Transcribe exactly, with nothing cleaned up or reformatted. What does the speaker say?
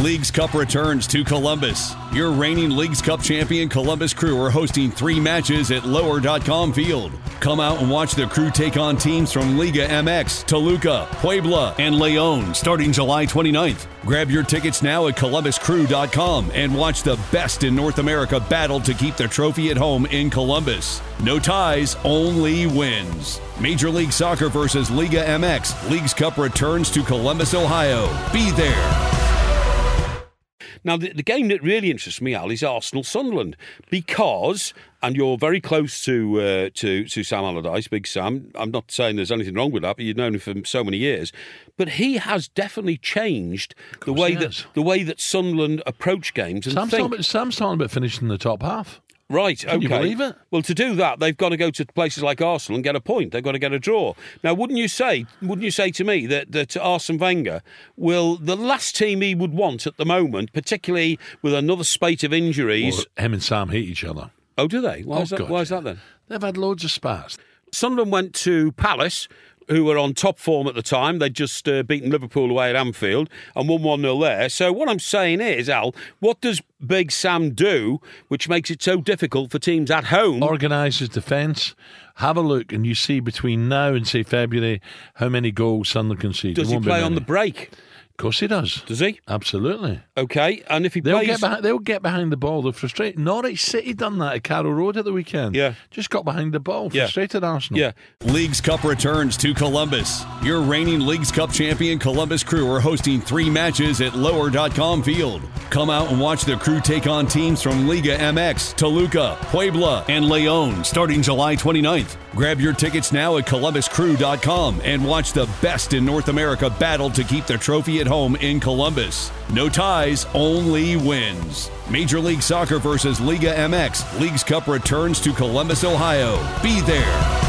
Leagues Cup returns to Columbus. Your reigning Leagues Cup champion Columbus Crew are hosting three matches at lower dot com Field. Come out and watch the Crew take on teams from Liga M X, Toluca, Puebla, and León starting July twenty-ninth. Grab your tickets now at columbus crew dot com and watch the best in North America battle to keep the trophy at home in Columbus. No ties, only wins. Major League Soccer versus Liga M X. Leagues Cup returns to Columbus, Ohio. Be there. Now, the, the game that really interests me, Al, is Arsenal-Sunderland, because, and you're very close to, uh, to to Sam Allardyce, Big Sam. I'm not saying there's anything wrong with that, but you've known him for so many years. But he has definitely changed the way that the way that Sunderland approach games. And Sam's, think. talking about, Sam's talking about finishing in the top half. Right, Can okay. you believe it? Well, to do that, they've got to go to places like Arsenal and get a point. They've got to get a draw. Now, wouldn't you say? Wouldn't you say to me that that Arsene Wenger will the last team he would want at the moment, particularly with another spate of injuries? Well, him and Sam hate each other. Oh, do they? Why Oh, is that? God, Why is yeah. that then? They've had loads of spats. Sunderland went to Palace, who were on top form at the time. They'd just uh, beaten Liverpool away at Anfield and won one nil there. So what I'm saying is, Al, what does Big Sam do which makes it so difficult for teams at home? Organises defence. Have a look and you see between now and, say, February, how many goals Sunderland concede. Does There he won't be play on many. the break? Of course he does. Does he? Absolutely. Okay, and if he They'll plays... get behind, they'll get behind the ball. They're frustrated. Norwich City done that at Carrow Road at the weekend. Yeah. Just got behind the ball. Yeah. Frustrated Arsenal. Yeah. Leagues Cup returns to Columbus. Your reigning Leagues Cup champion Columbus Crew are hosting three matches at lower dot com Field. Come out and watch the Crew take on teams from Liga M X, Toluca, Puebla, and León starting July twenty-ninth. Grab your tickets now at columbus crew dot com and watch the best in North America battle to keep the trophy at home in Columbus. No ties, only wins. Major League Soccer versus Liga M X. Leagues Cup returns to Columbus, Ohio. Be there.